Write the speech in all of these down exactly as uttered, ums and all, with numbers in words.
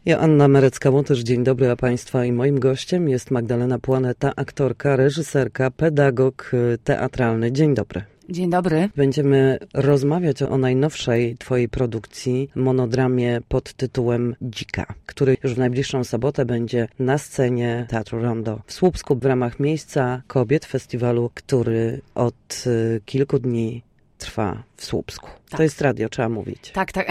Joanna Merecka-Łotysz, dzień dobry, a Państwa i moim gościem jest Magdalena Płoneta, aktorka, reżyserka, pedagog teatralny. Dzień dobry. Dzień dobry. Będziemy rozmawiać o najnowszej Twojej produkcji, monodramie pod tytułem Dzika, który już w najbliższą sobotę będzie na scenie Teatru Rondo w Słupsku w ramach Miejsca Kobiet, festiwalu, który od y, kilku dni trwa w Słupsku. Tak. To jest radio, trzeba mówić. Tak, tak.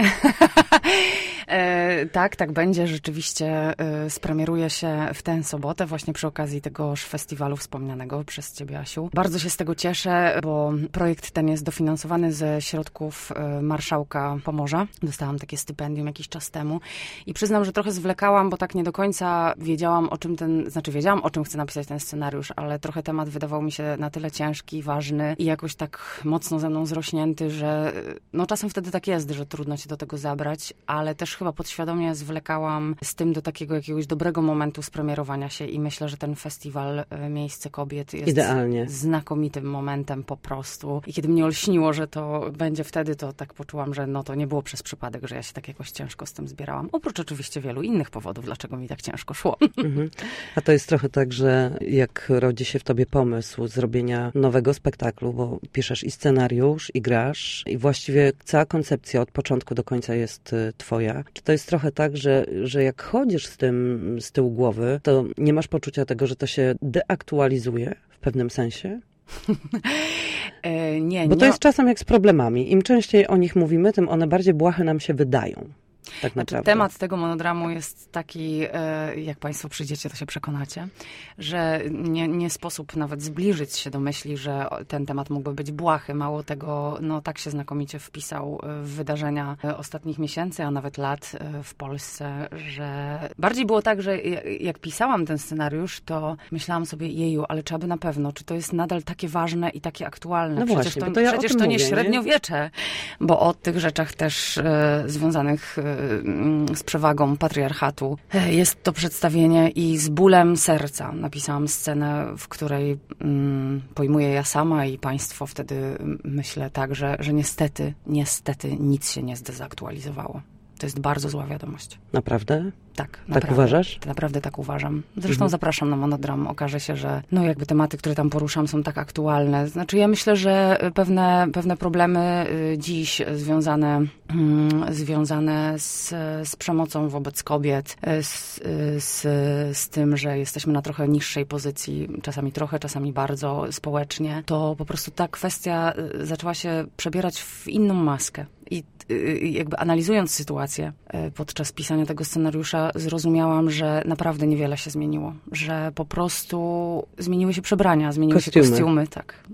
E, tak, tak będzie. Rzeczywiście e, spremieruje się w tę sobotę właśnie przy okazji tegoż festiwalu wspomnianego przez Ciebie, Asiu. Bardzo się z tego cieszę, bo projekt ten jest dofinansowany ze środków e, Marszałka Pomorza. Dostałam takie stypendium jakiś czas temu i przyznam, że trochę zwlekałam, bo tak nie do końca wiedziałam, o czym ten, znaczy wiedziałam, o czym chcę napisać ten scenariusz, ale trochę temat wydawał mi się na tyle ciężki, ważny i jakoś tak mocno ze mną zrośnięty, że no czasem wtedy tak jest, że trudno się do tego zabrać, ale też chyba podświadomie zwlekałam z tym do takiego jakiegoś dobrego momentu spremierowania się i myślę, że ten festiwal Miejsce Kobiet jest idealnie znakomitym momentem po prostu. I kiedy mnie olśniło, że to będzie wtedy, to tak poczułam, że no to nie było przez przypadek, że ja się tak jakoś ciężko z tym zbierałam. Oprócz oczywiście wielu innych powodów, dlaczego mi tak ciężko szło. Mhm. A to jest trochę tak, że jak rodzi się w tobie pomysł zrobienia nowego spektaklu, bo piszesz i scenariusz, i grasz, i właściwie cała koncepcja od początku do końca jest twoja. Czy to jest trochę tak, że, że jak chodzisz z tym z tyłu głowy, to nie masz poczucia tego, że to się deaktualizuje w pewnym sensie? e, nie, Bo nie. to jest czasem jak z problemami. Im częściej o nich mówimy, tym one bardziej błahe nam się wydają. Tak znaczy, temat tego monodramu jest taki, jak Państwo przyjdziecie, to się przekonacie, że nie, nie sposób nawet zbliżyć się do myśli, że ten temat mógłby być błahy. Mało tego, no tak się znakomicie wpisał w wydarzenia ostatnich miesięcy, a nawet lat w Polsce, że bardziej było tak, że jak pisałam ten scenariusz, to myślałam sobie, jeju, ale trzeba by na pewno, czy to jest nadal takie ważne i takie aktualne. No przecież właśnie, to, to ja przecież to mówię, nie średniowiecze, nie? Bo o tych rzeczach też e, związanych z przewagą patriarchatu. Jest to przedstawienie i z bólem serca napisałam scenę, w której mm, pojmuję ja sama i państwo wtedy myślę tak, że, że niestety, niestety nic się nie zdezaktualizowało. To jest bardzo zła wiadomość. Naprawdę? Tak, tak naprawdę. uważasz? Naprawdę tak uważam. Zresztą mhm. zapraszam zapraszam na monodram. Okaże się, że no jakby tematy, które tam poruszam, są tak aktualne. Znaczy ja myślę, że pewne, pewne problemy dziś związane, mm, związane z, z przemocą wobec kobiet, z, z, z tym, że jesteśmy na trochę niższej pozycji, czasami trochę, czasami bardzo społecznie, to po prostu ta kwestia zaczęła się przebierać w inną maskę. I jakby analizując sytuację podczas pisania tego scenariusza, zrozumiałam, że naprawdę niewiele się zmieniło. Że po prostu zmieniły się przebrania, zmieniły kostiumy. się kostiumy, tak.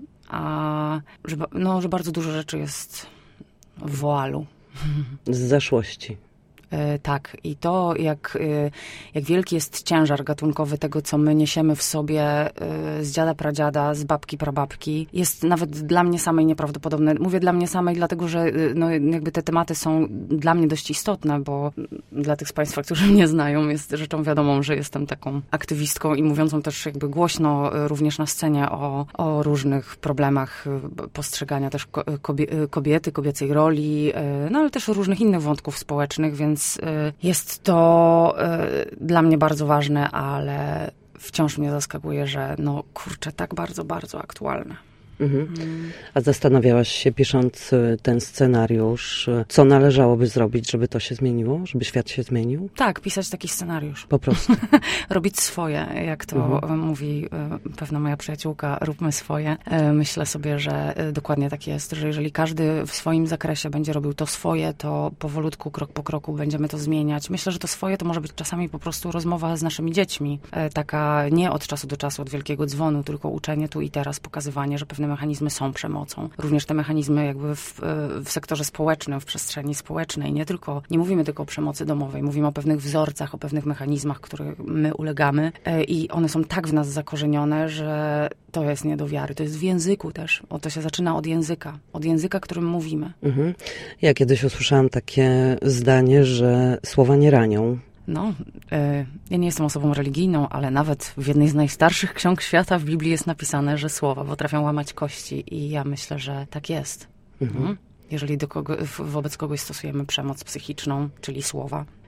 A że, no, że bardzo dużo rzeczy jest w woalu. Z zaszłości. Tak. I to, jak, jak wielki jest ciężar gatunkowy tego, co my niesiemy w sobie z dziada, pradziada, z babki, prababki, jest nawet dla mnie samej nieprawdopodobne. Mówię dla mnie samej, dlatego, że no, jakby te tematy są dla mnie dość istotne, bo dla tych z Państwa, którzy mnie znają, jest rzeczą wiadomą, że jestem taką aktywistką i mówiącą też jakby głośno również na scenie o, o różnych problemach postrzegania też kobiety, kobiecej roli, no ale też różnych innych wątków społecznych, więc jest to dla mnie bardzo ważne, ale wciąż mnie zaskakuje, że no kurczę, tak bardzo, bardzo aktualne. Mhm. A zastanawiałaś się, pisząc ten scenariusz, co należałoby zrobić, żeby to się zmieniło? Żeby świat się zmienił? Tak, pisać taki scenariusz. Po prostu. Robić swoje, jak to mhm. mówi pewna moja przyjaciółka, róbmy swoje. Myślę sobie, że dokładnie tak jest, że jeżeli każdy w swoim zakresie będzie robił to swoje, to powolutku, krok po kroku będziemy to zmieniać. Myślę, że to swoje to może być czasami po prostu rozmowa z naszymi dziećmi. Taka nie od czasu do czasu, od wielkiego dzwonu, tylko uczenie tu i teraz, pokazywanie, że pewne mechanizmy są przemocą. Również te mechanizmy jakby w, w sektorze społecznym, w przestrzeni społecznej. Nie tylko, nie mówimy tylko o przemocy domowej, mówimy o pewnych wzorcach, o pewnych mechanizmach, których my ulegamy i one są tak w nas zakorzenione, że to jest nie do wiary. To jest w języku też. O, to się zaczyna od języka. Od języka, którym mówimy. Mhm. Ja kiedyś usłyszałam takie zdanie, że słowa nie ranią. No, y, ja nie jestem osobą religijną, ale nawet w jednej z najstarszych ksiąg świata w Biblii jest napisane, że słowa potrafią łamać kości i ja myślę, że tak jest. Mhm. Mhm. Jeżeli do kogo, wobec kogoś stosujemy przemoc psychiczną, czyli słowa,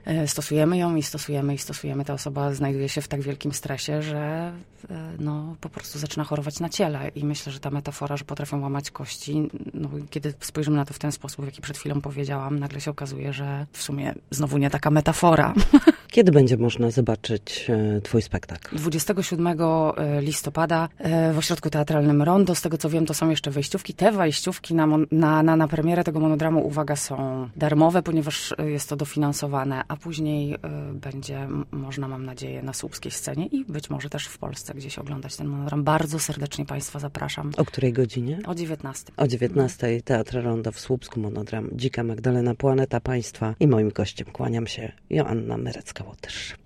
stosujemy ją i stosujemy i stosujemy. Ta osoba znajduje się w tak wielkim stresie, że no, po prostu zaczyna chorować na ciele. I myślę, że ta metafora, że potrafią łamać kości, no, kiedy spojrzymy na to w ten sposób, w jaki przed chwilą powiedziałam, nagle się okazuje, że w sumie znowu nie taka metafora. Kiedy będzie można zobaczyć twój spektakl? dwudziestego siódmego listopada w Ośrodku Teatralnym Rondo. Z tego co wiem, to są jeszcze wejściówki. Te wejściówki na, na, na, na premierę tego monodramu, uwaga, są darmowe, ponieważ jest to dofinansowane, a później będzie można, mam nadzieję, na słupskiej scenie i być może też w Polsce gdzieś oglądać ten monodram. Bardzo serdecznie Państwa zapraszam. O której godzinie? O dziewiętnastej. O dziewiętnastej Teatr Rondo w Słupsku, monodram Dzika Magdalena Planeta Państwa i moim gościem kłaniam się Joanna Myrecka-Łotysz.